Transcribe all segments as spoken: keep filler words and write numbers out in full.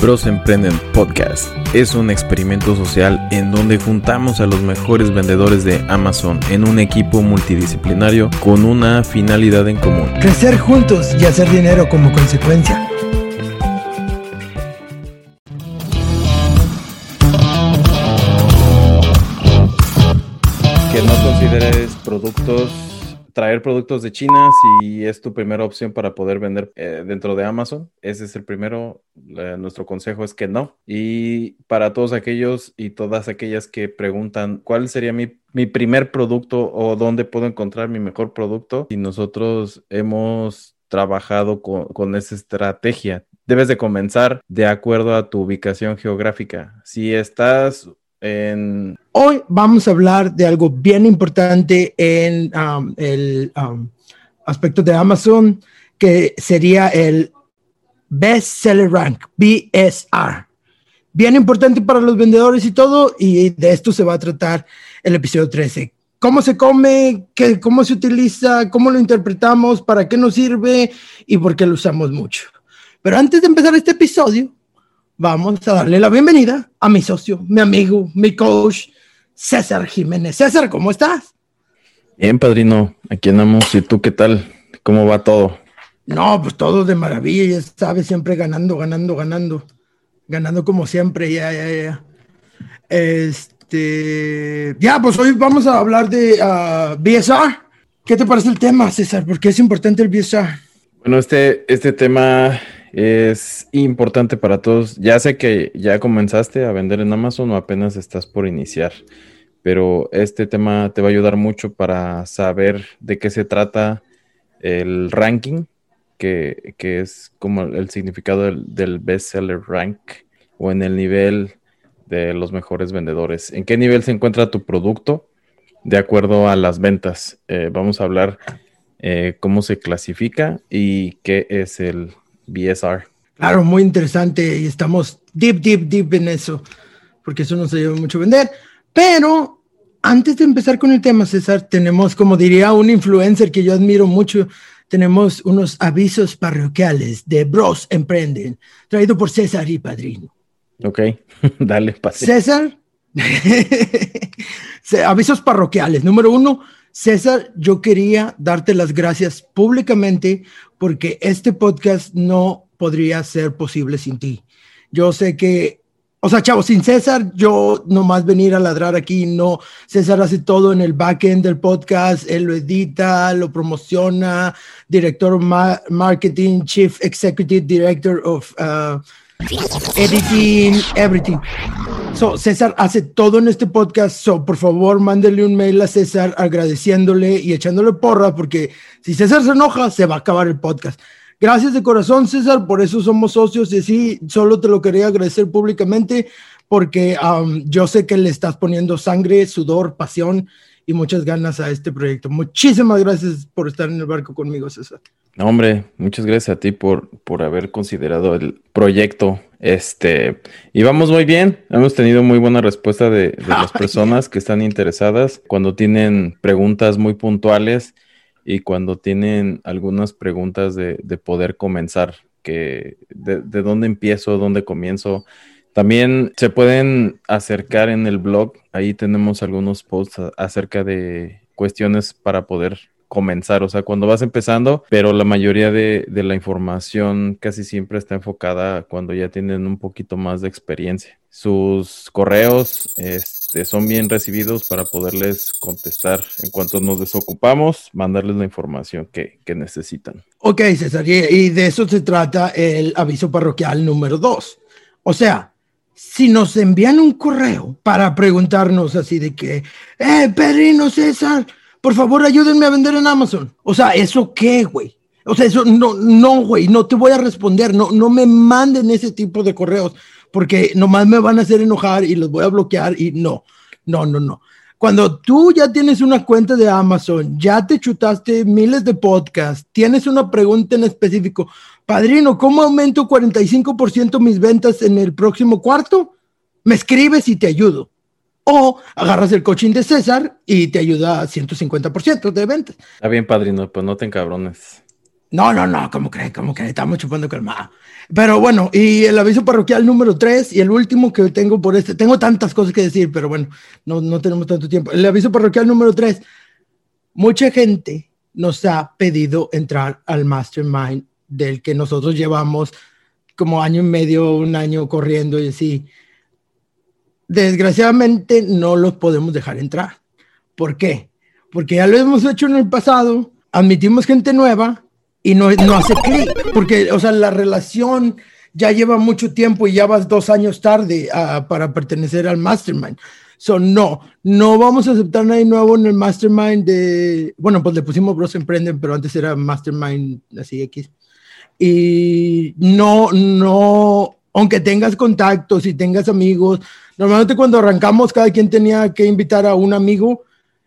Bros Emprenden Podcast es un experimento social en donde juntamos a los mejores vendedores de Amazon en un equipo multidisciplinario con una finalidad en común: crecer juntos y hacer dinero como consecuencia. Que no consideres productos, traer productos de China si es tu primera opción para poder vender eh, dentro de Amazon. Ese es el primero. Eh, nuestro consejo es que no. Y para todos aquellos y todas aquellas que preguntan cuál sería mi, mi primer producto o dónde puedo encontrar mi mejor producto, y nosotros hemos trabajado con, con esa estrategia. Debes de comenzar de acuerdo a tu ubicación geográfica. Si estás en... Hoy vamos a hablar de algo bien importante en um, el um, aspecto de Amazon, que sería el Best Seller Rank, B S R. Bien importante para los vendedores y todo, y de esto se va a tratar el episodio trece. ¿Cómo se come? Qué, ¿Cómo se utiliza? ¿Cómo lo interpretamos? ¿Para qué nos sirve? ¿Y por qué lo usamos mucho? Pero antes de empezar este episodio, vamos a darle la bienvenida a mi socio, mi amigo, mi coach, César Jiménez. César, ¿cómo estás? Bien, padrino, aquí andamos. ¿Y tú qué tal? ¿Cómo va todo? No, pues todo de maravilla, ya sabes, siempre ganando, ganando, ganando. Ganando como siempre, ya, ya, ya. Este, ya, pues hoy vamos a hablar de uh, B S R. ¿Qué te parece el tema, César? ¿Por qué es importante el B S R? Bueno, este, este tema es importante para todos. Ya sé que ya comenzaste a vender en Amazon o apenas estás por iniciar, pero este tema te va a ayudar mucho para saber de qué se trata el ranking, que, que es como el significado del, del Best Seller Rank, o en el nivel de los mejores vendedores. ¿En qué nivel se encuentra tu producto de acuerdo a las ventas? Eh, vamos a hablar eh, cómo se clasifica y qué es el B S R. Claro, muy interesante, y estamos deep, deep, deep en eso, porque eso nos ayuda mucho a vender. Pero antes de empezar con el tema, César, tenemos, como diría un influencer que yo admiro mucho, tenemos unos avisos parroquiales de Bros Emprenden, traído por César y Padrino. Ok, dale, pase. César, avisos parroquiales. Número uno, César, yo quería darte las gracias públicamente porque este podcast no podría ser posible sin ti. Yo sé que, o sea, chavos, sin César, yo nomás venir a ladrar aquí, no. César hace todo en el backend del podcast, él lo edita, lo promociona, director ma- marketing, chief executive director of uh, editing, everything. So, César hace todo en este podcast. So, por favor, mándele un mail a César agradeciéndole y echándole porra, porque si César se enoja, se va a acabar el podcast. Gracias de corazón, César, por eso somos socios, y sí, solo te lo quería agradecer públicamente, porque um, yo sé que le estás poniendo sangre, sudor, pasión y muchas ganas a este proyecto. Muchísimas gracias por estar en el barco conmigo, César. No, hombre, muchas gracias a ti por, por haber considerado el proyecto. Este, y vamos muy bien. Hemos tenido muy buena respuesta de, de las personas que están interesadas cuando tienen preguntas muy puntuales y cuando tienen algunas preguntas de, de poder comenzar, que de, de dónde empiezo, dónde comienzo. También se pueden acercar en el blog. Ahí tenemos algunos posts a, acerca de cuestiones para poder comenzar, o sea, cuando vas empezando, pero la mayoría de, de la información casi siempre está enfocada cuando ya tienen un poquito más de experiencia. Sus correos este, son bien recibidos para poderles contestar en cuanto nos desocupamos, mandarles la información que, que necesitan. Ok, César, y, y de eso se trata el aviso parroquial número dos. O sea, si nos envían un correo para preguntarnos así de que, eh, Pedrino, César, por favor, ayúdenme a vender en Amazon. O sea, ¿eso qué, güey? O sea, eso no, no, güey, no te voy a responder. No, no me manden ese tipo de correos porque nomás me van a hacer enojar y los voy a bloquear y no, no, no, no. Cuando tú ya tienes una cuenta de Amazon, ya te chutaste miles de podcasts, tienes una pregunta en específico, Padrino, ¿cómo aumento cuarenta y cinco por ciento mis ventas en el próximo cuarto? Me escribes y te ayudo. O agarras el coaching de César y te ayuda a ciento cincuenta por ciento de ventas. Está bien, padrino, pues no te encabrones. No, no, no, ¿cómo cree? ¿Cómo cree? Estamos chupando calmado. Pero bueno, y el aviso parroquial número tres y el último que tengo por este, tengo tantas cosas que decir, pero bueno, no, no tenemos tanto tiempo. El aviso parroquial número tres, mucha gente nos ha pedido entrar al mastermind del que nosotros llevamos como año y medio, un año corriendo y así. Desgraciadamente no los podemos dejar entrar. ¿Por qué? Porque ya lo hemos hecho en el pasado, admitimos gente nueva y no, no hace clic, porque, o sea, la relación ya lleva mucho tiempo y ya vas dos años tarde uh, para pertenecer al mastermind. So, no, no vamos a aceptar a nadie nuevo en el mastermind de, bueno, pues le pusimos Bros Emprenden, pero antes era mastermind así X. Y no, no, aunque tengas contactos y tengas amigos, normalmente cuando arrancamos cada quien tenía que invitar a un amigo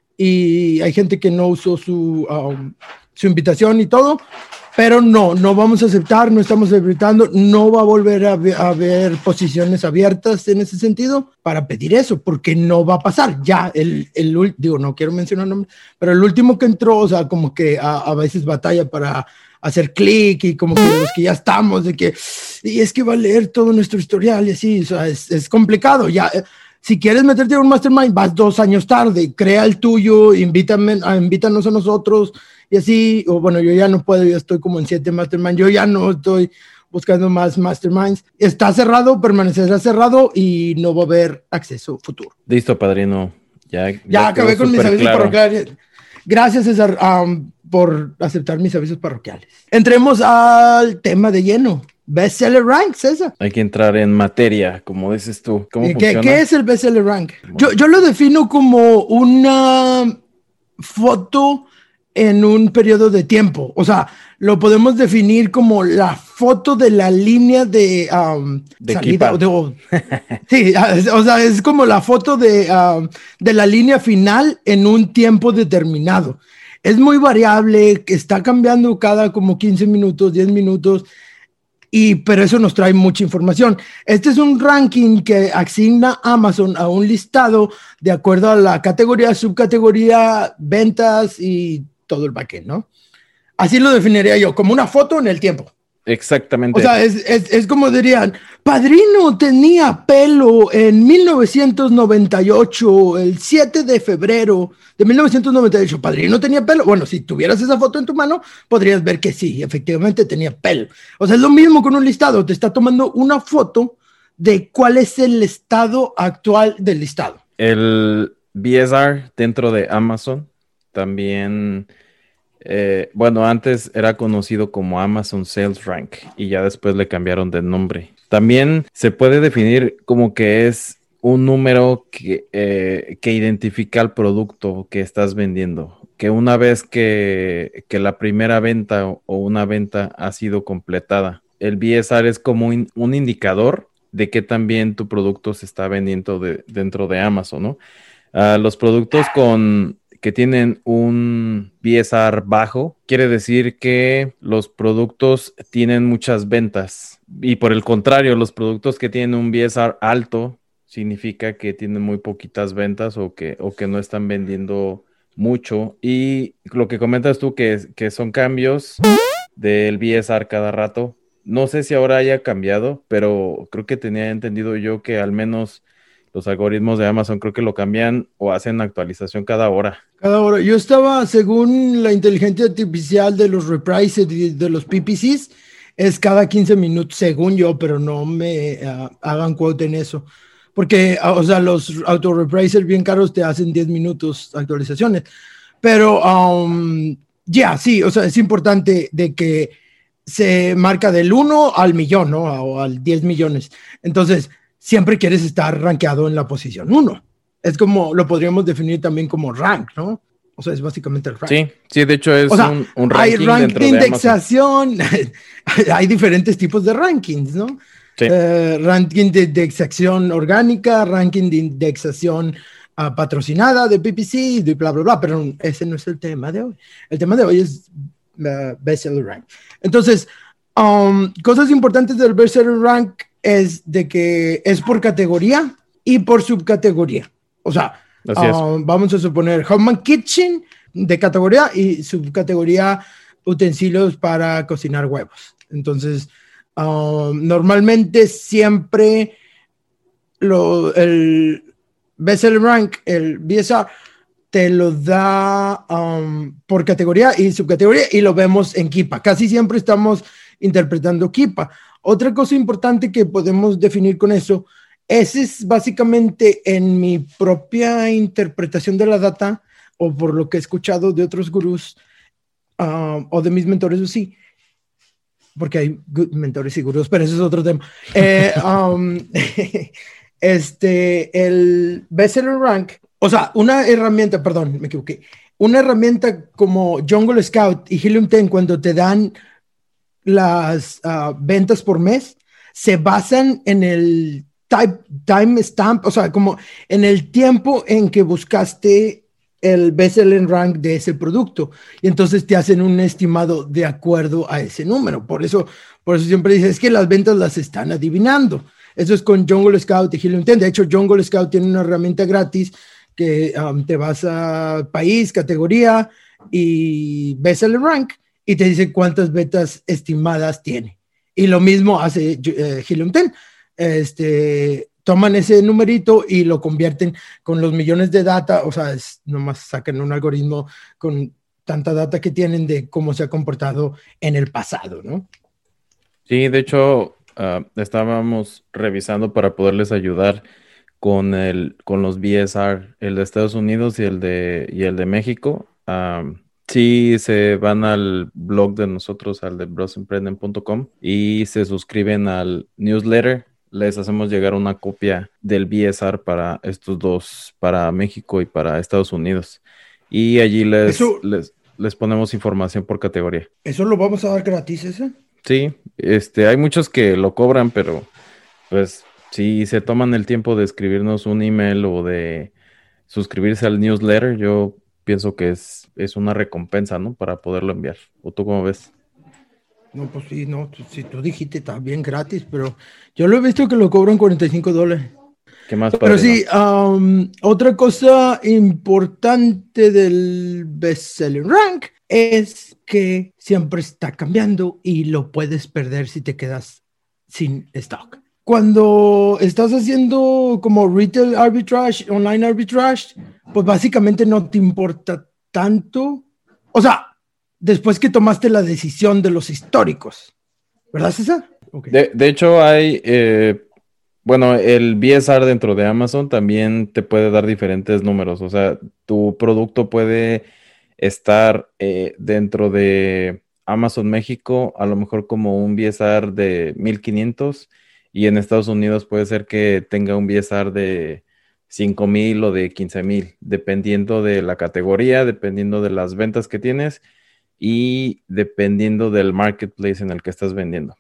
y hay gente que no usó su, um, su invitación y todo, pero no, no vamos a aceptar, no estamos aceptando, no va a volver a haber posiciones abiertas en ese sentido para pedir eso, porque no va a pasar. Ya, el, el digo, no quiero mencionar nombres, pero el último que entró, o sea, como que a, a veces batalla para hacer clic y como que los que ya estamos, de que, y es que va a leer todo nuestro historial y así, o sea, es, es complicado. Ya, si quieres meterte en un mastermind, vas dos años tarde, crea el tuyo, invítame, invítanos a nosotros y así, o bueno, yo ya no puedo, yo estoy como en siete masterminds, yo ya no estoy buscando más masterminds. Está cerrado, permanecerá cerrado y no va a haber acceso futuro. Listo, padrino. Ya, ya, ya acabé con mis avisos claro. parroquiales. Gracias, César, um, por aceptar mis avisos parroquiales. Entremos al tema de lleno. Bestseller Rank, César. Hay que entrar en materia, como dices tú. ¿Cómo ¿Qué, funciona? ¿Qué es el Bestseller Rank? Bueno. Yo, yo lo defino como una foto en un periodo de tiempo. O sea, lo podemos definir como la foto de la línea de, um, de salida. De, o, sí, o sea, es como la foto de, um, de la línea final en un tiempo determinado. Es muy variable, está cambiando cada como quince minutos, diez minutos, y, pero eso nos trae mucha información. Este es un ranking que asigna Amazon a un listado de acuerdo a la categoría, subcategoría, ventas y todo el backend, ¿no? Así lo definiría yo, como una foto en el tiempo. Exactamente. O sea, es, es, es como dirían, Padrino tenía pelo en mil novecientos noventa y ocho, el siete de febrero de mil novecientos noventa y ocho. Padrino tenía pelo. Bueno, si tuvieras esa foto en tu mano, podrías ver que sí, efectivamente tenía pelo. O sea, es lo mismo con un listado. Te está tomando una foto de cuál es el estado actual del listado. El B S R dentro de Amazon también... Eh, bueno, antes era conocido como Amazon Sales Rank y ya después le cambiaron de nombre. También se puede definir como que es un número que, eh, que identifica el producto que estás vendiendo. Que una vez que, que la primera venta o, o una venta ha sido completada, el B S R es como un, un indicador de que también tu producto se está vendiendo de, dentro de Amazon, ¿no? Uh, los productos con... que tienen un B S R bajo, quiere decir que los productos tienen muchas ventas. Y por el contrario, los productos que tienen un B S R alto, significa que tienen muy poquitas ventas o que, o que no están vendiendo mucho. Y lo que comentas tú, que, que son cambios del B S R cada rato. No sé si ahora haya cambiado, pero creo que tenía entendido yo que al menos... los algoritmos de Amazon creo que lo cambian o hacen actualización cada hora. Cada hora. Yo estaba, según la inteligencia artificial de los reprices y de los P P Cs, es cada quince minutos, según yo, pero no me uh, hagan quote en eso. Porque, uh, o sea, los auto-repricers bien caros te hacen diez minutos actualizaciones. Pero, um, ya, yeah, sí, o sea, es importante de que se marca del uno al millón, ¿no? O al diez millones. Entonces, siempre quieres estar rankeado en la posición uno. Es como, lo podríamos definir también como rank, ¿no? O sea, es básicamente el rank. Sí, sí, de hecho es o sea, un, un ranking hay rank dentro de de indexación, hay diferentes tipos de rankings, ¿no? Sí. Uh, ranking de indexación orgánica, ranking de indexación uh, patrocinada de P P C, de bla, bla, bla, pero ese no es el tema de hoy. El tema de hoy es uh, bestseller rank. Entonces, um, cosas importantes del bestseller rank es de que es por categoría y por subcategoría. O sea, uh, vamos a suponer Home and Kitchen de categoría y subcategoría utensilios para cocinar huevos. Entonces, um, normalmente siempre lo, el Bestseller Rank, el B S R, te lo da um, por categoría y subcategoría y lo vemos en Keepa. Casi siempre estamos interpretando Keepa. Otra cosa importante que podemos definir con eso, ese es básicamente en mi propia interpretación de la data o por lo que he escuchado de otros gurús uh, o de mis mentores, sí, porque hay mentores y gurús, pero ese es otro tema. Eh, um, este, el Bestseller Rank, o sea, una herramienta, perdón, me equivoqué, una herramienta como Jungle Scout y Helium diez, cuando te dan las uh, ventas por mes, se basan en el type, time stamp, o sea, como en el tiempo en que buscaste el bestseller rank de ese producto, y entonces te hacen un estimado de acuerdo a ese número. Por eso, por eso siempre dices es que las ventas las están adivinando. Eso es con Jungle Scout y Helium diez. De hecho, Jungle Scout tiene una herramienta gratis que um, te vas a país, categoría y bestseller rank y te dice cuántas ventas estimadas tiene. Y lo mismo hace uh, Helium diez. Este, toman ese numerito y lo convierten con los millones de data, o sea, es, nomás sacan un algoritmo con tanta data que tienen de cómo se ha comportado en el pasado, ¿no? Sí, de hecho, uh, estábamos revisando para poderles ayudar con el, con los B S R, el de Estados Unidos y el de, y el de México. Um, sí, se van al blog de nosotros, al de bros emprenden punto com, y se suscriben al newsletter. Les hacemos llegar una copia del B S R para estos dos, para México y para Estados Unidos. Y allí les, eso, les, les ponemos información por categoría. ¿Eso lo vamos a dar gratis, ese? Sí, este, hay muchos que lo cobran, pero pues si se toman el tiempo de escribirnos un email o de suscribirse al newsletter, yo pienso que es, es una recompensa, ¿no? Para poderlo enviar. ¿O tú cómo ves? No, pues sí, no, si tú dijiste también gratis, pero yo lo he visto que lo cobran cuarenta y cinco dólares. ¿Qué más Pero padre, sí, no? um, otra cosa importante del bestseller rank es que siempre está cambiando y lo puedes perder si te quedas sin stock. Cuando estás haciendo como retail arbitrage, online arbitrage, pues básicamente no te importa tanto. O sea, después que tomaste la decisión de los históricos, ¿verdad, César? Okay. De, de hecho, hay, eh, bueno, el B S R dentro de Amazon también te puede dar diferentes números. O sea, tu producto puede estar eh, dentro de Amazon México, a lo mejor como un B S R de mil quinientos, y en Estados Unidos puede ser que tenga un B S R de cinco mil o de quince mil, dependiendo de la categoría, dependiendo de las ventas que tienes y dependiendo del marketplace en el que estás vendiendo.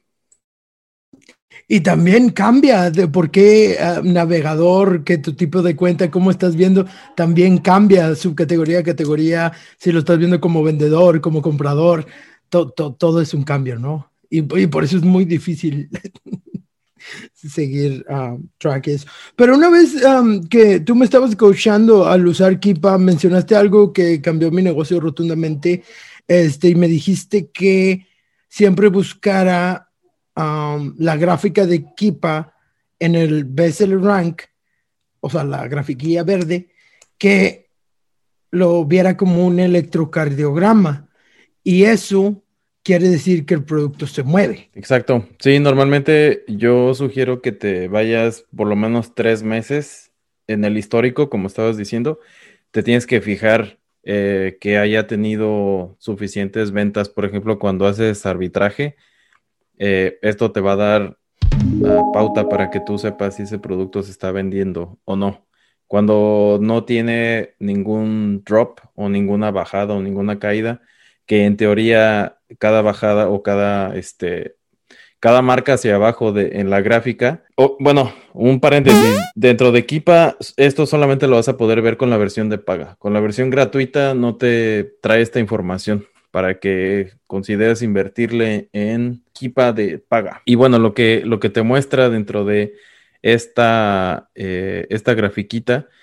Y también cambia de por qué uh, navegador, qué tu tipo de cuenta, cómo estás viendo, también cambia subcategoría a categoría, si lo estás viendo como vendedor, como comprador, to, to, todo es un cambio, ¿no? Y, y por eso es muy difícil seguir um, trackers. Pero una vez um, que tú me estabas coachando al usar Keepa, mencionaste algo que cambió mi negocio rotundamente, este, y me dijiste que siempre buscara Um, la gráfica de Keepa en el bestseller rank, o sea, la grafiquilla verde, que lo viera como un electrocardiograma. Y eso quiere decir que el producto se mueve. Exacto. Sí, normalmente yo sugiero que te vayas por lo menos tres meses en el histórico, como estabas diciendo. Te tienes que fijar eh, que haya tenido suficientes ventas, por ejemplo, cuando haces arbitraje. Eh, esto te va a dar uh, pauta para que tú sepas si ese producto se está vendiendo o no. Cuando no tiene ningún drop o ninguna bajada o ninguna caída, que en teoría cada bajada o cada, este, cada marca hacia abajo de, en la gráfica, o bueno, un paréntesis, dentro de Keepa, esto solamente lo vas a poder ver con la versión de paga. Con la versión gratuita no te trae esta información para que consideres invertirle en Keepa de paga. Y bueno, lo que, lo que te muestra dentro de esta, eh, esta grafiquita,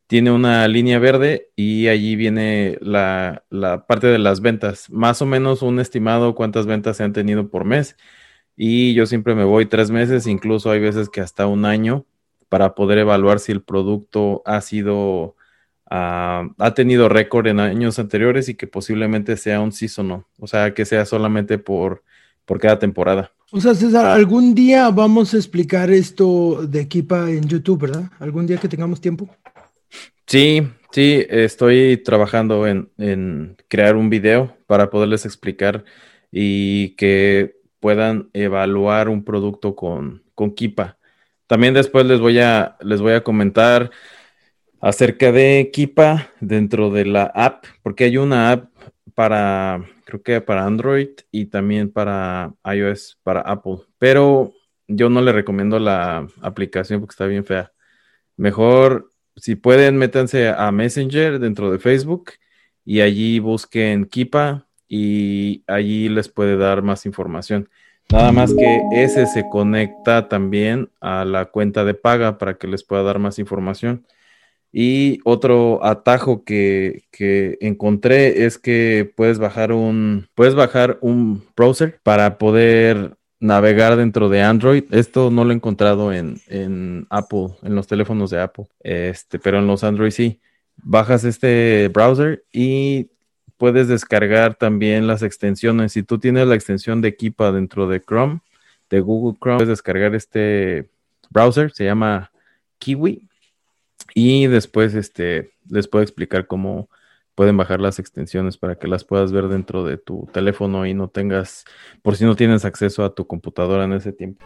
tiene una línea verde y allí viene la, la parte de las ventas, más o menos un estimado cuántas ventas se han tenido por mes. Y yo siempre me voy tres meses, incluso hay veces que hasta un año, para poder evaluar si el producto ha sido, ah, ha tenido récord en años anteriores y que posiblemente sea un seasonal, o sea, que sea solamente por, por cada temporada. O sea, César, algún día vamos a explicar esto de Keepa en YouTube, ¿verdad? Algún día que tengamos tiempo. Sí, sí, estoy trabajando en, en crear un video para poderles explicar y que puedan evaluar un producto con, con Keepa. También después les voy a, les voy a comentar acerca de Keepa dentro de la app, porque hay una app para, creo que para Android y también para iOS, para Apple, pero yo no le recomiendo la aplicación porque está bien fea. Mejor, si pueden, métanse a Messenger dentro de Facebook y allí busquen Keepa y allí les puede dar más información. Nada más que ese se conecta también a la cuenta de paga para que les pueda dar más información. Y otro atajo que, que encontré es que puedes bajar un, puedes bajar un browser para poder navegar dentro de Android. Esto no lo he encontrado en, en Apple, en los teléfonos de Apple, este, pero en los Android sí. Bajas este browser y puedes descargar también las extensiones. Si tú tienes la extensión de Keepa dentro de Chrome, de Google Chrome, puedes descargar este browser, se llama Kiwi. Y después este, les puedo explicar cómo pueden bajar las extensiones para que las puedas ver dentro de tu teléfono y no tengas, por si no tienes acceso a tu computadora en ese tiempo.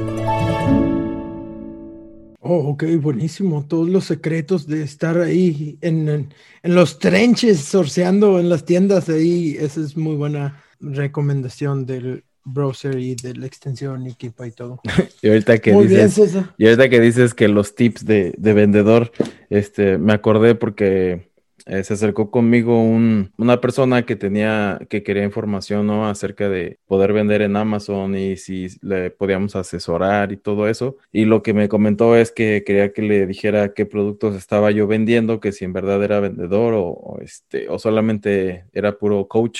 Oh, ok, buenísimo. Todos los secretos de estar ahí en, en, en los trenches, sorceando en las tiendas ahí. Esa es muy buena recomendación del browser y de la extensión y Keepa y todo. Y ahorita que Muy bien, dices, César. y ahorita que dices que los tips de, de vendedor, este, me acordé porque eh, se acercó conmigo un, una persona que tenía, que quería información, ¿no? Acerca de poder vender en Amazon y si le podíamos asesorar y todo eso. Y lo que me comentó es que quería que le dijera qué productos estaba yo vendiendo, que si en verdad era vendedor o, o este, o solamente era puro coach.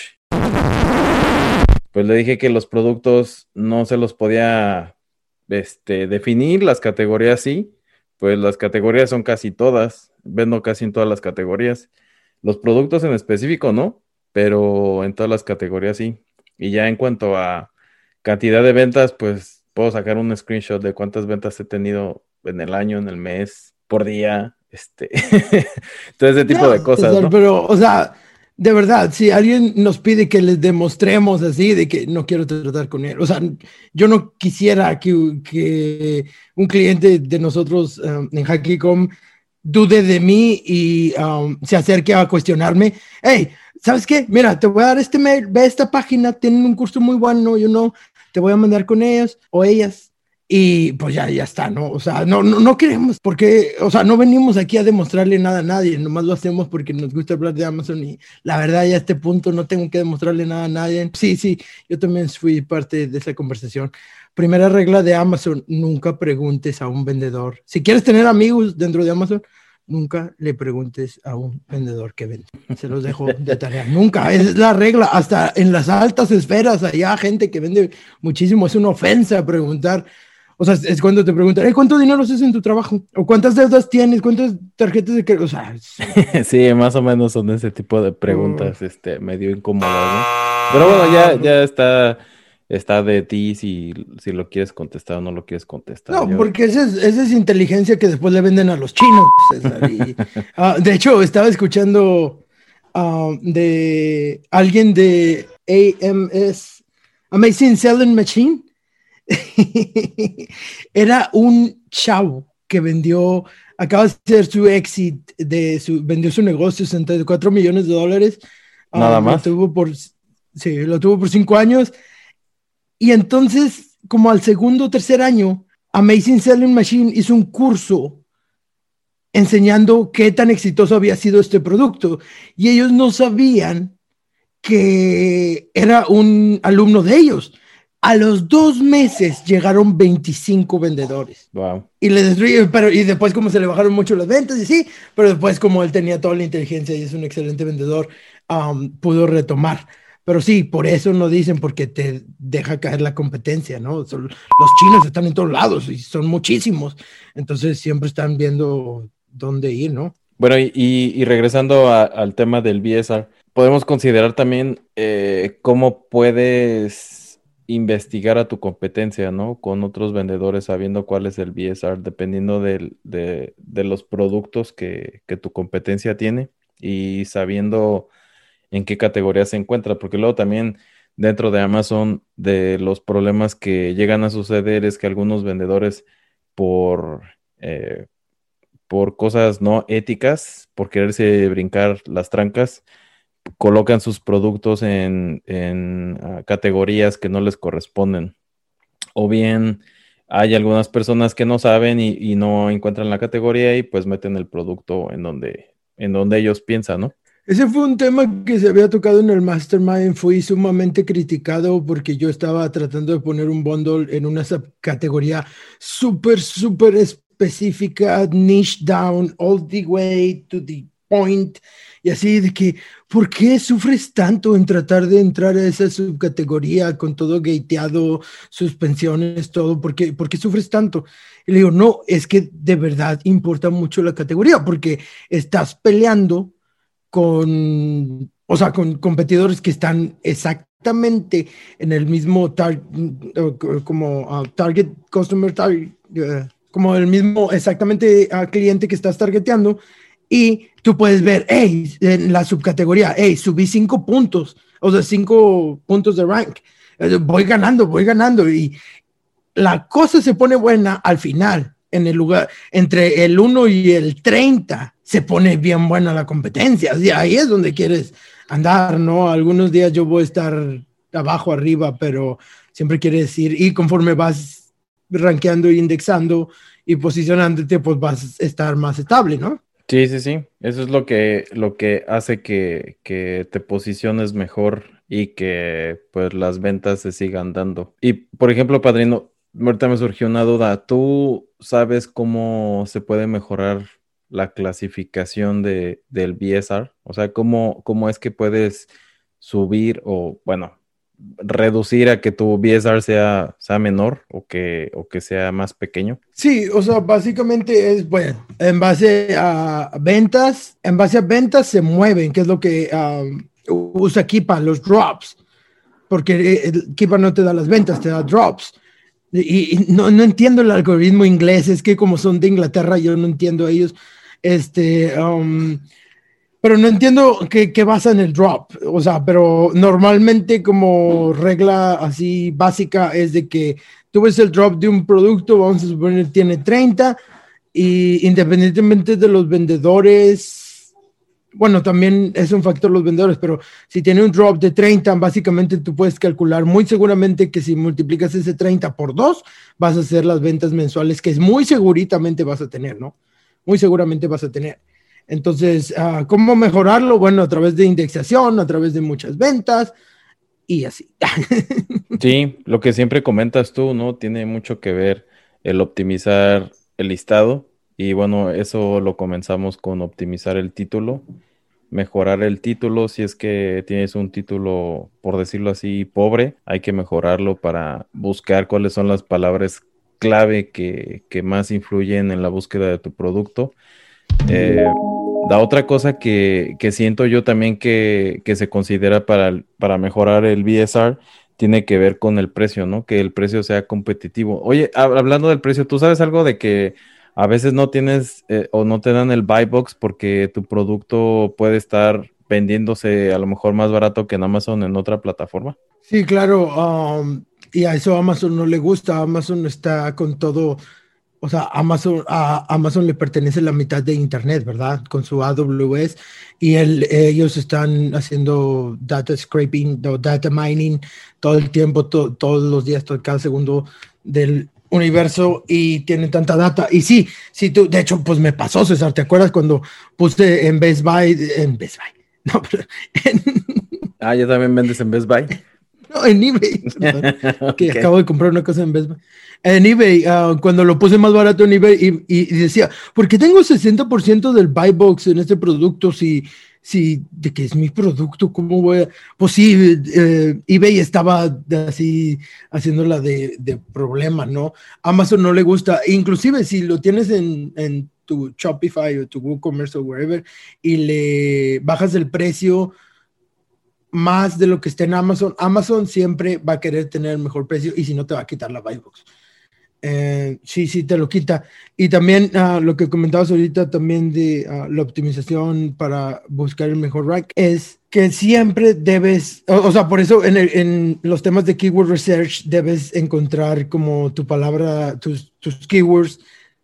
Pues le dije que los productos no se los podía este, definir, las categorías sí, pues las categorías son casi todas, vendo casi en todas las categorías. Los productos en específico no, pero en todas las categorías sí. Y ya en cuanto a cantidad de ventas, pues puedo sacar un screenshot de cuántas ventas he tenido en el año, en el mes, por día, este, todo ese tipo de No, cosas, César, ¿no? pero, o sea, de verdad, si alguien nos pide que les demostremos así, de que no quiero tratar con él, o sea, yo no quisiera que, que un cliente de nosotros um, en Hackycom dude de mí y um, se acerque a cuestionarme. Hey, ¿sabes qué? Mira, te voy a dar este mail, ve a esta página, tienen un curso muy bueno, yo no, te voy a mandar con ellos o ellas. Y pues ya, ya está, ¿no? O sea, no, no, no queremos, porque, o sea, no venimos aquí a demostrarle nada a nadie, nomás lo hacemos porque nos gusta hablar de Amazon y la verdad ya a este punto no tengo que demostrarle nada a nadie. Sí, sí, yo también fui parte de esa conversación. Primera regla de Amazon, nunca preguntes a un vendedor. Si quieres tener amigos dentro de Amazon, nunca le preguntes a un vendedor que vende. Se los dejo de tarea. Nunca, es la regla. Hasta en las altas esferas, allá gente que vende muchísimo, es una ofensa preguntar. O sea, es cuando te preguntan, ¿cuánto dinero haces en tu trabajo? ¿O cuántas deudas tienes? ¿Cuántas tarjetas de crédito? O sea, sí. Sí, más o menos son ese tipo de preguntas, Oh. este, medio incómodas, ¿no? Pero bueno, ya, ya está, está de ti si, si lo quieres contestar o no lo quieres contestar. No, Yo, porque esa es, esa es inteligencia que después le venden a los chinos, César. Y, uh, de hecho, estaba escuchando uh, de alguien de A M S, Amazing Selling Machine. Era un chavo que vendió, acaba de hacer su exit, de su, vendió su negocio, sesenta y cuatro millones de dólares. nada Um, lo más. tuvo por, sí, lo tuvo por cinco años. Y entonces, como al segundo o tercer año, Amazing Selling Machine hizo un curso enseñando qué tan exitoso había sido este producto. Y ellos no sabían que era un alumno de ellos. A los dos meses llegaron veinticinco vendedores. Wow. Y le destruyeron, pero y después como se le bajaron mucho las ventas y sí, pero después como él tenía toda la inteligencia y es un excelente vendedor, um, pudo retomar. Pero sí, por eso no dicen, porque te deja caer la competencia, ¿no? Son, los chinos están en todos lados y son muchísimos. Entonces siempre están viendo dónde ir, ¿no? Bueno, y, y- y regresando a- al tema del B S R, podemos considerar también eh, cómo puedes investigar a tu competencia, ¿no? Con otros vendedores, sabiendo cuál es el B S R, dependiendo del- de, de los productos que, que tu competencia tiene y sabiendo en qué categoría se encuentra, porque luego también dentro de Amazon, de los problemas que llegan a suceder es que algunos vendedores por... eh, por cosas no éticas, por quererse brincar las trancas, colocan sus productos en, en, ah, categorías que no les corresponden. O bien hay algunas personas que no saben y, y no encuentran la categoría y pues meten el producto en donde, en donde ellos piensan, ¿no? Ese fue un tema que se había tocado en el Mastermind. Fui sumamente criticado porque yo estaba tratando de poner un bundle en una categoría súper, súper específica, niche down, all the way to the point. Y así de que, ¿por qué sufres tanto en tratar de entrar a esa subcategoría con todo gateado, suspensiones, todo? ¿Por qué, por qué sufres tanto? Y le digo, no, es que de verdad importa mucho la categoría porque estás peleando con, o sea, con competidores que están exactamente en el mismo tar, como uh, target customer target, uh, como el mismo exactamente uh, cliente que estás targeteando, y tú puedes ver, hey, en la subcategoría, hey, subí cinco puntos, o sea, cinco puntos de rank, voy ganando, voy ganando, y la cosa se pone buena al final, en el lugar, entre el uno y el treinta, se pone bien buena la competencia. O sea, ahí es donde quieres andar, ¿no? Algunos días yo voy a estar abajo, arriba, pero siempre quiere decir, y conforme vas rankeando, indexando y posicionándote, pues vas a estar más estable, ¿no? Sí, sí, sí. Eso es lo que, lo que hace que, que te posiciones mejor y que pues las ventas se sigan dando. Y por ejemplo, padrino, ahorita me surgió una duda. ¿Tú sabes cómo se puede mejorar la clasificación de, del B S R? O sea, ¿cómo, cómo es que puedes subir o, bueno, reducir a que tu B S R sea, sea menor o que, o que sea más pequeño? Sí, o sea, básicamente es, bueno, en base a ventas, en base a ventas se mueven, que es lo que um, usa Keepa, los drops, porque Keepa no te da las ventas, te da drops. Y, y no, no entiendo el algoritmo inglés, es que como son de Inglaterra, yo no entiendo ellos, este, um, pero no entiendo qué, qué basa en el drop, o sea, pero normalmente como regla así básica es de que tú ves el drop de un producto, vamos a suponer tiene treinta, y independientemente de los vendedores, bueno, también es un factor los vendedores, pero si tiene un drop de treinta, básicamente tú puedes calcular muy seguramente que si multiplicas ese treinta por dos, vas a hacer las ventas mensuales que es muy seguritamente vas a tener, ¿no? Muy seguramente vas a tener. Entonces, uh, ¿cómo mejorarlo? Bueno, a través de indexación, a través de muchas ventas y así. Sí, lo que siempre comentas tú, ¿no? Tiene mucho que ver el optimizar el listado y bueno, eso lo comenzamos con optimizar el título, mejorar el título, si es que tienes un título, por decirlo así, pobre, hay que mejorarlo para buscar cuáles son las palabras clave que, que más influyen en la búsqueda de tu producto. Eh, la otra cosa que, que siento yo también que, que se considera para, el- para mejorar el B S R tiene que ver con el precio, ¿no? Que el precio sea competitivo. Oye, hab- hablando del precio, ¿tú sabes algo de que a veces no tienes eh, o no te dan el buy box porque tu producto puede estar vendiéndose a lo mejor más barato que en Amazon en otra plataforma? Sí, claro, um, y a eso a Amazon no le gusta. Amazon está con todo, o sea, Amazon, a Amazon le pertenece la mitad de Internet, ¿verdad? Con su A W S, y el- ellos están haciendo data scraping, o data mining todo el tiempo, to- todos los días, todo, cada segundo del universo, y tienen tanta data. Y sí, sí, tú, de hecho, pues me pasó, César, ¿te acuerdas cuando puse en Best Buy, en Best Buy? No, pero en, Ah, ya también vendes en Best Buy. en eBay, perdón, que Okay. acabo de comprar una cosa en Best Buy. En eBay, uh, cuando lo puse más barato en eBay y, y, y decía, ¿por qué tengo sesenta por ciento del buy box en este producto si, si de que es mi producto? ¿Cómo voy a...? Pues sí, eh, eBay estaba así haciéndola de, de problema, ¿no? Amazon no le gusta, inclusive si lo tienes en, en tu Shopify o tu WooCommerce o wherever y le bajas el precio más de lo que esté en Amazon, Amazon siempre va a querer tener el mejor precio y si no te va a quitar la buy box. Eh, sí, sí, te lo quita. Y también uh, lo que comentabas ahorita también de uh, la optimización para buscar el mejor rank es que siempre debes, o, o sea, por eso en, el, en los temas de keyword research debes encontrar como tu palabra, tus, tus keywords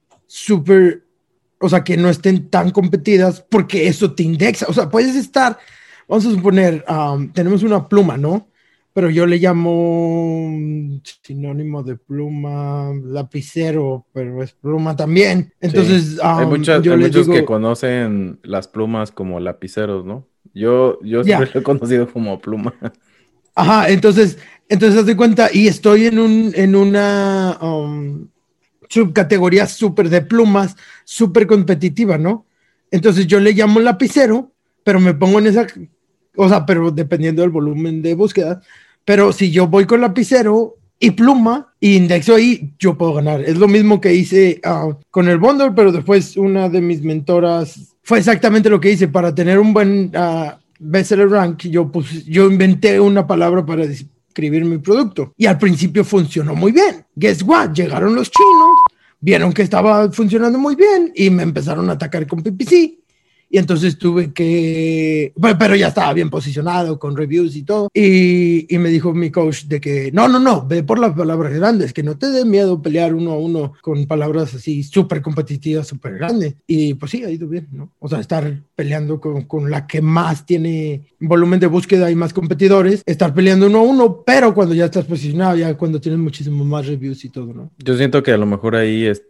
súper, o sea, que no estén tan competidas porque eso te indexa. O sea, puedes estar, vamos a suponer, um, tenemos una pluma, ¿no? Pero yo le llamo sinónimo de pluma, lapicero, pero es pluma también. Entonces, Sí. um, Hay muchas, yo hay le muchos digo, que conocen las plumas como lapiceros, ¿no? Yo, yo ya, siempre lo he conocido como pluma. ajá, entonces, entonces haz de cuenta, y estoy en un, en una um, subcategoría súper de plumas, súper competitiva, ¿no? Entonces yo le llamo lapicero, pero me pongo en esa, o sea, pero dependiendo del volumen de búsqueda, pero si yo voy con lapicero y pluma y indexo ahí, yo puedo ganar. Es lo mismo que hice uh, con el bundle, pero después una de mis mentoras fue exactamente lo que hice para tener un buen uh, bestseller rank. Yo, pues, yo inventé una palabra para escribir mi producto y al principio funcionó muy bien. Guess what? Llegaron los chinos, vieron que estaba funcionando muy bien y me empezaron a atacar con P P C. Y entonces tuve que, bueno, pero ya estaba bien posicionado con reviews y todo. Y, y me dijo mi coach de que no, no, no, ve por las palabras grandes, que no te dé miedo pelear uno a uno con palabras así súper competitivas, súper grandes. Y pues sí, ha ido bien, ¿no? O sea, estar peleando con, con la que más tiene volumen de búsqueda y más competidores, estar peleando uno a uno, pero cuando ya estás posicionado, ya cuando tienes muchísimo más reviews y todo, ¿no? Yo siento que a lo mejor ahí es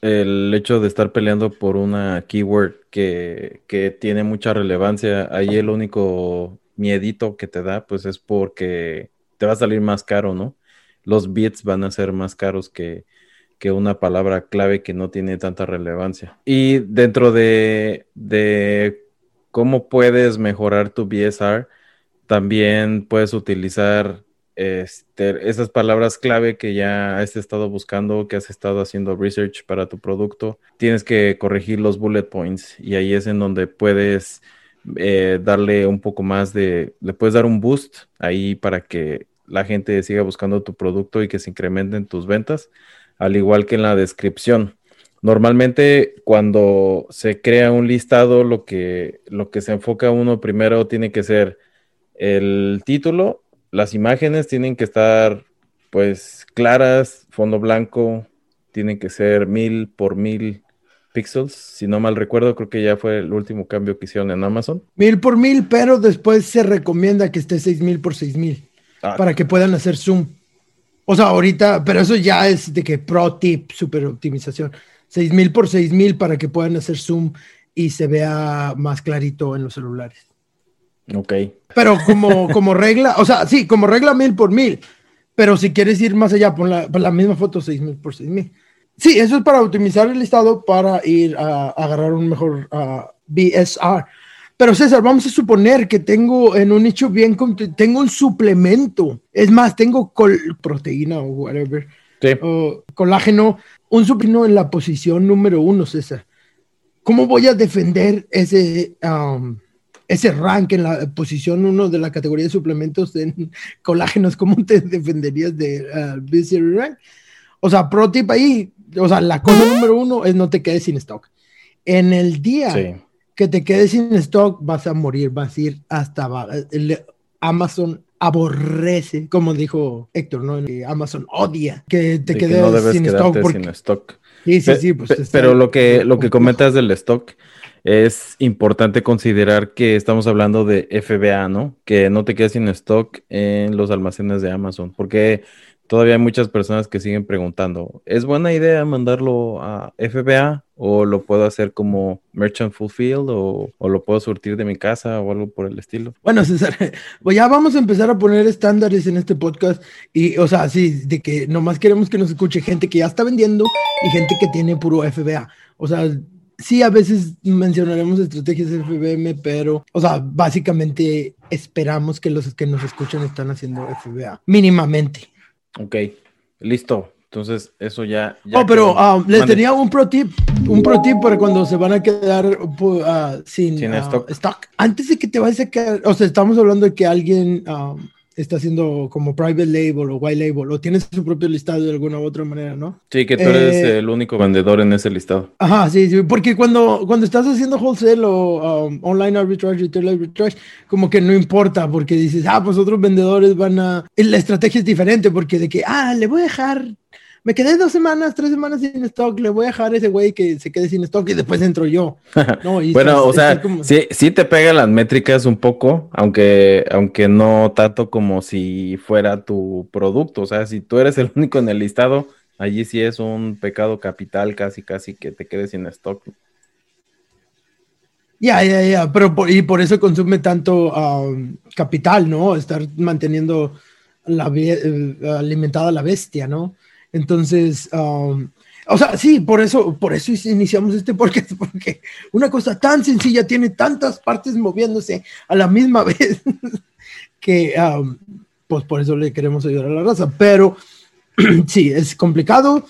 el hecho de estar peleando por una keyword que, que tiene mucha relevancia. Ahí el único miedito que te da, pues es porque te va a salir más caro, ¿no? Los bits van a ser más caros que, que una palabra clave que no tiene tanta relevancia. Y dentro de, de cómo puedes mejorar tu B S R, también puedes utilizar este, esas palabras clave que ya has estado buscando, que has estado haciendo research para tu producto. Tienes que corregir los bullet points y ahí es en donde puedes eh, darle un poco más de, le puedes dar un boost ahí para que la gente siga buscando tu producto y que se incrementen tus ventas, al igual que en la descripción. Normalmente cuando se crea un listado, lo que, lo que se enfoca uno primero tiene que ser el título, las imágenes tienen que estar pues claras, fondo blanco, tienen que ser mil por mil píxeles. Si no mal recuerdo, creo que ya fue el último cambio que hicieron en Amazon. Mil por mil, pero después se recomienda que esté seis mil por seis mil Ah, para que puedan hacer zoom. O sea, ahorita, pero eso ya es de que pro tip, super optimización. seis mil por seis mil para que puedan hacer zoom y se vea más clarito en los celulares. ok. Pero como, como regla, o sea, sí, como regla mil por mil. Pero si quieres ir más allá, pon la, pon la misma foto seis mil por seis mil. Sí, eso es para optimizar el listado para ir a, a agarrar un mejor uh, B S R. Pero César, vamos a suponer que tengo en un nicho bien, tengo un suplemento. Es más, tengo col proteína o whatever, Sí. uh, colágeno, un suplemento en la posición número uno, César. ¿Cómo voy a defender ese, um, ese rank en la posición uno de la categoría de suplementos en colágenos? ¿Cómo te defenderías de uh, B S R rank? O sea, pro tip ahí, o sea, la cosa número uno es no te quedes sin stock. En el día sí. que te quedes sin stock, vas a morir, vas a ir hasta el Amazon aborrece, como dijo Héctor, ¿no? Amazon odia que te de quedes que no debes sin quedarte stock. Porque... sin stock. Sí, sí, sí. Pues pe pero lo que, lo que comentas del stock es importante considerar que estamos hablando de F B A, ¿no? Que no te quedes sin stock en los almacenes de Amazon, porque todavía hay muchas personas que siguen preguntando, ¿es buena idea mandarlo a F B A o lo puedo hacer como merchant fulfilled o, o lo puedo surtir de mi casa o algo por el estilo. Bueno, César, pues ya vamos a empezar a poner estándares en este podcast y, o sea, sí, de que nomás queremos que nos escuche gente que ya está vendiendo y gente que tiene puro F B A. O sea, sí, a veces mencionaremos estrategias F B M, pero, o sea, básicamente esperamos que los que nos escuchan están haciendo F B A, mínimamente. Ok, listo. Entonces, eso ya... ya oh, pero quedó. uh, les Mande. tenía un pro tip, un pro tip para cuando se van a quedar uh, sin, sin uh, stock. stock. Antes de que te vayas a quedar, o sea, estamos hablando de que alguien uh, está haciendo como private label o white label, o tiene su propio listado de alguna u otra manera, ¿no? Sí, que tú eres eh, el único vendedor en ese listado. Ajá, sí, sí, porque cuando, cuando estás haciendo wholesale o um, online arbitrage, retail arbitrage, como que no importa, porque dices, ah, pues otros vendedores van a... La estrategia es diferente, porque de que, ah, le voy a dejar... Me quedé dos semanas, tres semanas sin stock, le voy a dejar a ese güey que se quede sin stock y después entro yo. No, y bueno, estás, o sea, como... sí, sí te pegan las métricas un poco, aunque, aunque no tanto como si fuera tu producto. O sea, si tú eres el único en el listado, allí sí es un pecado capital casi, casi que te quedes sin stock. Ya, ya, ya, pero por, y por eso consume tanto um, capital, ¿no? Estar manteniendo la, uh, alimentada la bestia, ¿no? Entonces, um, o sea, sí, por eso, por eso iniciamos este podcast, porque una cosa tan sencilla tiene tantas partes moviéndose a la misma vez que, um, pues por eso le queremos ayudar a la raza. Pero sí, es complicado.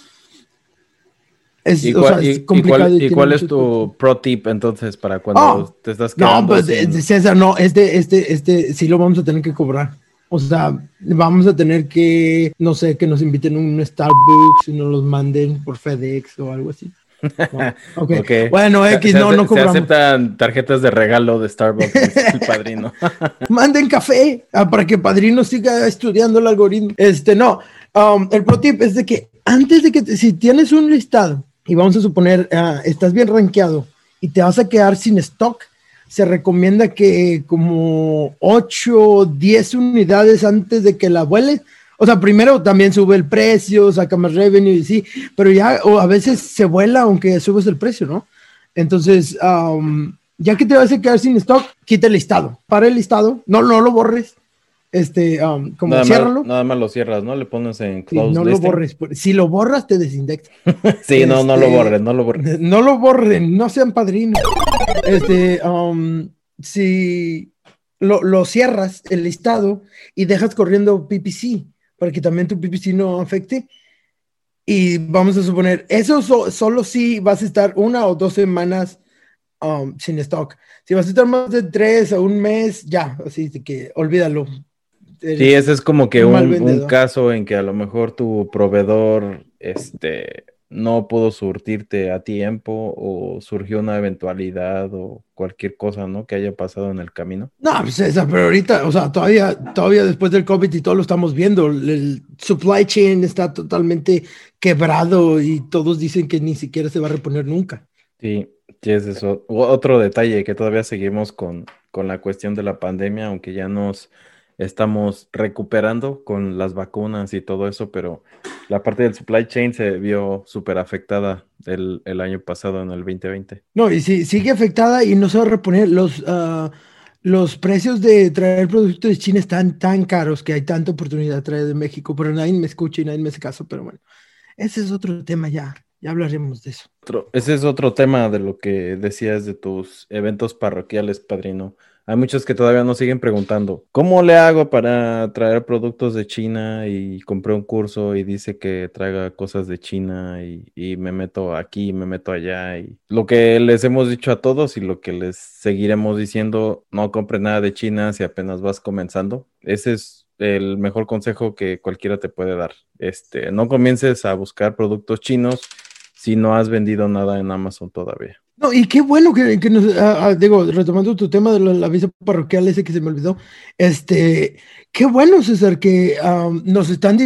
Es, ¿Y, o cuál, sea, es y, complicado y cuál, y cuál es tu cosas. pro tip entonces para cuando oh, te estás quedando? No, pues sin... César, no, este, este, este sí lo vamos a tener que cobrar. O sea, vamos a tener que, no sé, que nos inviten a un Starbucks y nos los manden por FedEx o algo así. No. Okay. Okay. Bueno, X, se, no, se, no cobramos. Se aceptan tarjetas de regalo de Starbucks, el padrino. Manden café ah, para que padrino siga estudiando el algoritmo. Este, no, um, el pro tip es de que antes de que, te, si tienes un listado y vamos a suponer, uh, estás bien rankeado y te vas a quedar sin stock, se recomienda que como ocho, diez unidades antes de que la vueles, o sea, primero también sube el precio, saca más revenue y sí, pero ya o a veces se vuela aunque subes el precio, ¿no? Entonces, um, ya que te vas a quedar sin stock, quita el listado, para el listado, no, no lo borres, este, um, como nada ciérralo. Más, nada más lo cierras, ¿no? Le pones en close sí, no listing. lo borres, si lo borras te desindexa. sí, este, no, no lo borres, no lo borres. No lo borren, no sean padrinos. Este, um, si lo, lo cierras el listado y dejas corriendo P P C para que también tu P P C no afecte, y vamos a suponer, eso so, solo si vas a estar una o dos semanas um, sin stock. Si vas a estar más de tres o un mes, ya, así que olvídalo. Sí, ese es como que un, un, un caso en que a lo mejor tu proveedor este, no pudo surtirte a tiempo o surgió una eventualidad o cualquier cosa, ¿no? Que haya pasado en el camino. No, pues esa, pero ahorita, o sea, todavía, todavía después del COVID y todo lo estamos viendo, el supply chain está totalmente quebrado y todos dicen que ni siquiera se va a reponer nunca. Sí, sí, es eso. Otro detalle que todavía seguimos con, con la cuestión de la pandemia, aunque ya nos estamos recuperando con las vacunas y todo eso, pero la parte del supply chain se vio súper afectada el, el año pasado, en el veinte veinte. No, y sí, sigue afectada y no se va a reponer. Los, uh, los precios de traer productos de China están tan caros que hay tanta oportunidad de traer de México, pero nadie me escucha y nadie me hace caso, pero bueno, ese es otro tema ya. Ya hablaremos de eso. Otro, ese es otro tema de lo que decías de tus eventos parroquiales, padrino. Hay muchos que todavía nos siguen preguntando, ¿cómo le hago para traer productos de China? Y compré un curso y dice que traiga cosas de China y, y me meto aquí, me meto allá. Y lo que les hemos dicho a todos y lo que les seguiremos diciendo, no compre nada de China si apenas vas comenzando. Ese es el mejor consejo que cualquiera te puede dar. Este, no comiences a buscar productos chinos si no has vendido nada en Amazon todavía. No, y qué bueno que, que nos, ah, ah, digo, retomando tu tema de la, la visa parroquial ese que se me olvidó, este, qué bueno, César, que um, nos están di-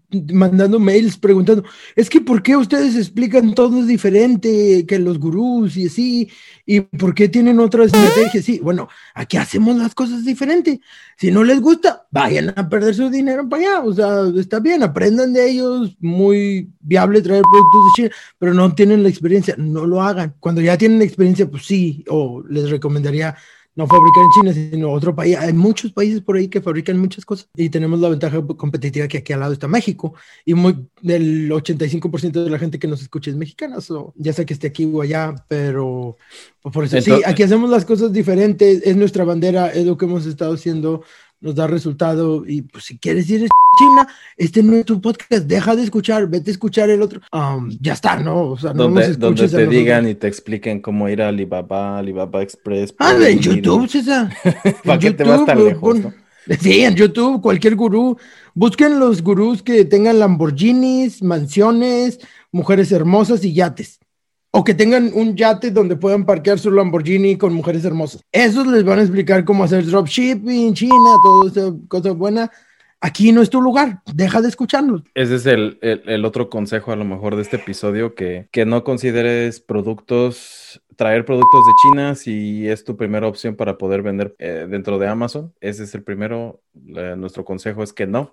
mandando mails preguntando, es que ¿por qué ustedes explican todo diferente que los gurús y así? ¿Y por qué tienen otra estrategia? Sí, bueno, aquí hacemos las cosas diferentes. Si no les gusta, vayan a perder su dinero para allá. O sea, está bien, aprendan de ellos, muy viable traer productos de China, pero no tienen la experiencia, no lo hagan. Cuando ya tienen la experiencia, pues sí, o les recomendaría no fabricar en China, sino otro país. Hay muchos países por ahí que fabrican muchas cosas y tenemos la ventaja competitiva que aquí al lado está México y muy, del ochenta y cinco por ciento de la gente que nos escucha es mexicana, so, ya sea que esté aquí o allá, pero por eso Entonces, sí, aquí hacemos las cosas diferentes, es nuestra bandera, es lo que hemos estado haciendo, nos da resultado y pues si quieres ir a China, este no es tu podcast, deja de escuchar, vete a escuchar el otro, um, ya está, ¿no? O sea, no donde, nos donde escuches te digan y te expliquen cómo ir a Alibaba, Alibaba Express. Ah, en YouTube, César. ¿Para qué te vas tan lejos, pon, no? Sí, en YouTube, cualquier gurú. Busquen los gurús que tengan Lamborghinis, mansiones, mujeres hermosas y yates. O que tengan un yate donde puedan parquear su Lamborghini con mujeres hermosas. Esos les van a explicar cómo hacer dropshipping, China, toda esa cosa buena. Aquí no es tu lugar, deja de escucharnos. Ese es el, el, el otro consejo a lo mejor de este episodio, que, que no consideres productos, traer productos de China si es tu primera opción para poder vender eh, dentro de Amazon. Ese es el primero, eh, nuestro consejo es que no.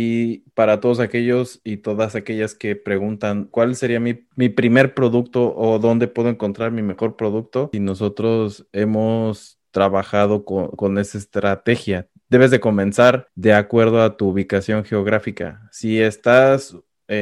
Y para todos aquellos y todas aquellas que preguntan cuál sería mi, mi primer producto o dónde puedo encontrar mi mejor producto, y nosotros hemos trabajado con, con esa estrategia. Debes de comenzar de acuerdo a tu ubicación geográfica. Si estás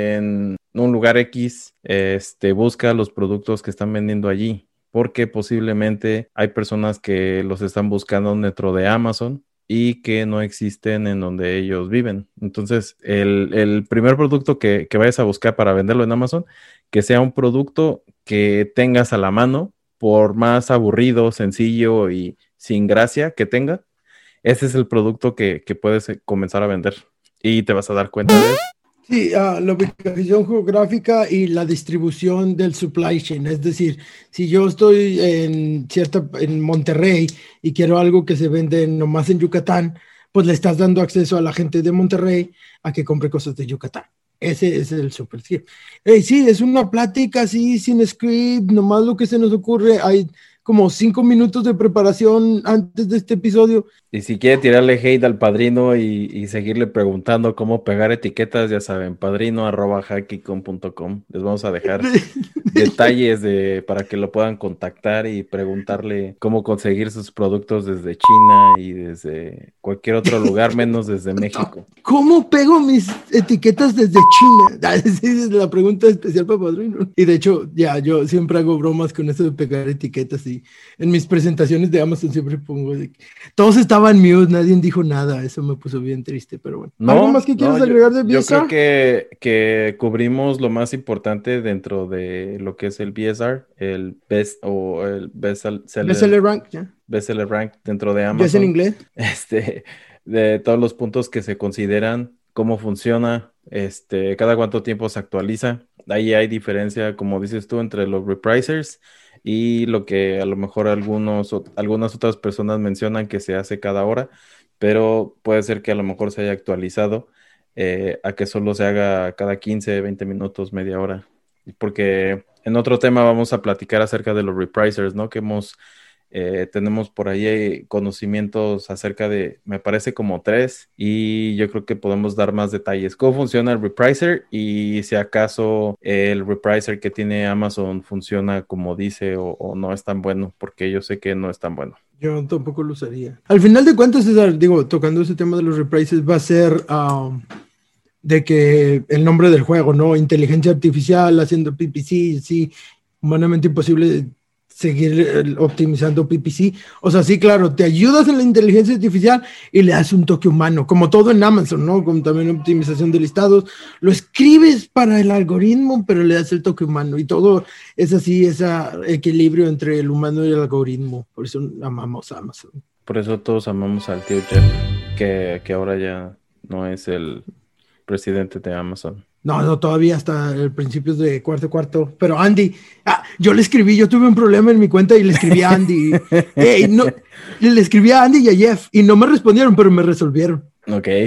en un lugar X, este, busca los productos que están vendiendo allí, porque posiblemente hay personas que los están buscando dentro de Amazon y que no existen en donde ellos viven. Entonces, el, el primer producto que, que vayas a buscar para venderlo en Amazon, que sea un producto que tengas a la mano, por más aburrido, sencillo y sin gracia que tenga. Ese es el producto que, que puedes comenzar a vender y te vas a dar cuenta de eso. Sí, uh, la ubicación geográfica y la distribución del supply chain. Es decir, si yo estoy en cierta, en Monterrey y quiero algo que se vende nomás en Yucatán, pues le estás dando acceso a la gente de Monterrey a que compre cosas de Yucatán. Ese, ese es el super sí. Hey, sí, es una plática así, sin script, nomás lo que se nos ocurre. Hay como cinco minutos de preparación antes de este episodio. Y si quiere tirarle hate al padrino y, y seguirle preguntando cómo pegar etiquetas, ya saben, padrino arroba hackicom punto com. Les vamos a dejar detalles de, para que lo puedan contactar y preguntarle cómo conseguir sus productos desde China y desde cualquier otro lugar, menos desde México. ¿Cómo pego mis etiquetas desde China? Esa es la pregunta especial para padrino. Y de hecho, ya, yo siempre hago bromas con eso de pegar etiquetas y en mis presentaciones de Amazon siempre pongo de que todos estaban mute, nadie dijo nada. Eso me puso bien triste, pero bueno. No, ¿Algo más que quieres no, agregar yo, de B S R? Yo creo que, que cubrimos lo más importante dentro de lo que es el B S R, el best o el best seller, best seller rank, yeah. best seller rank dentro de Amazon. ¿Ya es en inglés? Este, de todos los puntos que se consideran, cómo funciona, este, cada cuánto tiempo se actualiza. Ahí hay diferencia, como dices tú, entre los repricers y lo que a lo mejor algunos, algunas otras personas mencionan que se hace cada hora, pero puede ser que a lo mejor se haya actualizado eh, a que solo se haga cada quince, veinte minutos, media hora. Porque en otro tema vamos a platicar acerca de los repricers, ¿no? Que hemos, eh, tenemos por ahí conocimientos acerca de, me parece como tres, y yo creo que podemos dar más detalles. ¿Cómo funciona el repricer? Y si acaso el repricer que tiene Amazon funciona como dice o, o no es tan bueno, porque yo sé que no es tan bueno. Yo tampoco lo usaría. Al final de cuentas, César, digo, tocando ese tema de los reprices, va a ser um, de que el nombre del juego, ¿no? Inteligencia artificial haciendo P P C, sí, humanamente imposible seguir optimizando P P C. O sea, sí, claro, te ayudas en la inteligencia artificial y le das un toque humano, como todo en Amazon, ¿no? Como también optimización de listados. Lo escribes para el algoritmo, pero le das el toque humano y todo es así, ese equilibrio entre el humano y el algoritmo. Por eso amamos a Amazon. Por eso todos amamos al tío Jeff, que, que ahora ya no es el presidente de Amazon. No, no, todavía hasta el principios de cuarto cuarto. Pero Andy, ah, yo le escribí, yo tuve un problema en mi cuenta y le escribí a Andy. Hey, no, le escribí a Andy y a Jeff y no me respondieron, pero me resolvieron. Ok,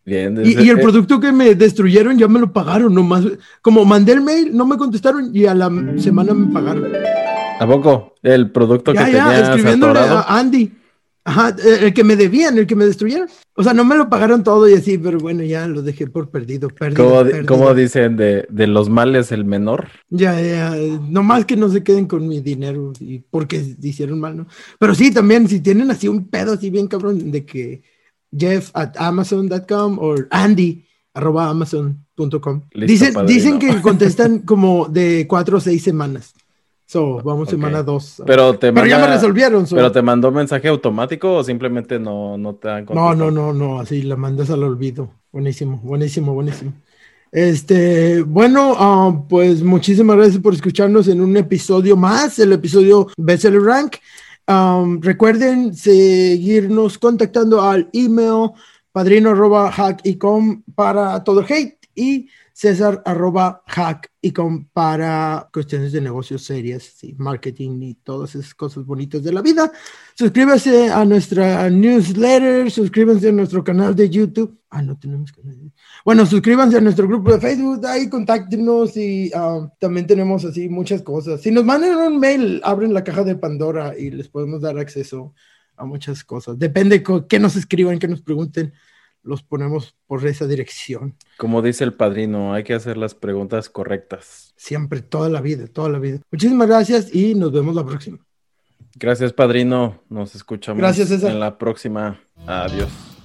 Bien, Y, desde- y el eh, producto que me destruyeron ya me lo pagaron nomás. Como mandé el mail, no me contestaron y a la semana me pagaron. ¿A poco? El producto que Ya, ya, tenías escribiéndole a atorado. Andy. Ajá, el el que me debían, el que me destruyeron. O sea, no me lo pagaron todo y así, pero bueno, ya lo dejé por perdido. Pérdida, ¿Cómo, di- pérdida. cómo dicen de, de los males el menor? Ya, ya, nomás que no se queden con mi dinero y porque hicieron mal, ¿no? Pero sí, también, si tienen así un pedo así bien cabrón de que Jeff at amazon punto com o Andy arroba amazon punto com. Listo, Dicen, dicen padrino. que contestan como de cuatro o seis semanas. So, vamos Ok. semana dos. Pero te Pero ya me manda, resolvieron. So. pero te mandó mensaje automático o simplemente no, no te han No, no, contestado. no, no, así la mandas al olvido. Buenísimo, buenísimo, buenísimo. Este, bueno, ah, pues muchísimas gracias por escucharnos en un episodio más, el episodio Bestseller Rank. Um, recuerden seguirnos contactando al email padrino arroba hack y com para todo el hate y César arroba hack y com para cuestiones de negocios serias y marketing y todas esas cosas bonitas de la vida. Suscríbase a nuestra newsletter, suscríbanse a nuestro canal de YouTube. Ah, no tenemos canal. Bueno, suscríbanse a nuestro grupo de Facebook, ahí contáctenos y uh, también tenemos así muchas cosas. Si nos mandan un mail, abren la caja de Pandora y les podemos dar acceso a muchas cosas. Depende de qué nos escriban, qué nos pregunten, los ponemos por esa dirección. Como dice el padrino, hay que hacer las preguntas correctas. Siempre, toda la vida, toda la vida. Muchísimas gracias y nos vemos la próxima. Gracias, padrino. Nos escuchamos Gracias, César. en la próxima. Adiós.